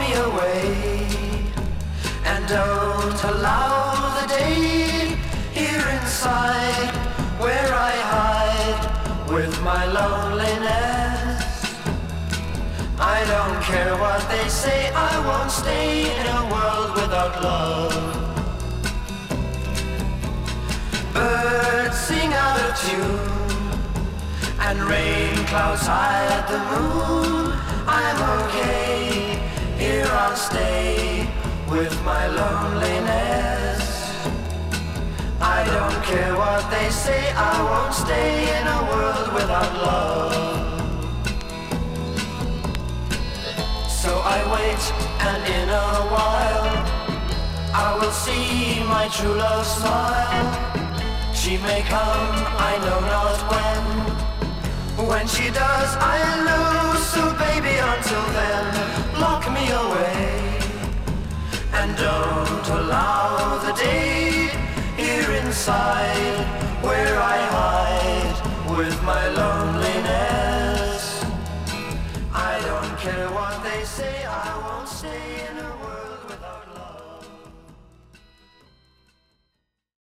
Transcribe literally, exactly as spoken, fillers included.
me away, and don't allow the day here inside where I hide with my loneliness. I don't care what they say, I won't stay in a world without love. Birds sing out of tune, and rain clouds hide the moon. I'm okay, here I'll stay with my loneliness. I don't care what they say, I won't stay in a world without love. So I wait, and in a while I will see my true love smile. She may come, I know not when. When she does, I'll know. So baby, until then, lock me away, and don't allow the day here inside where I hide with my loneliness. I don't care what they say, I won't stay in a world.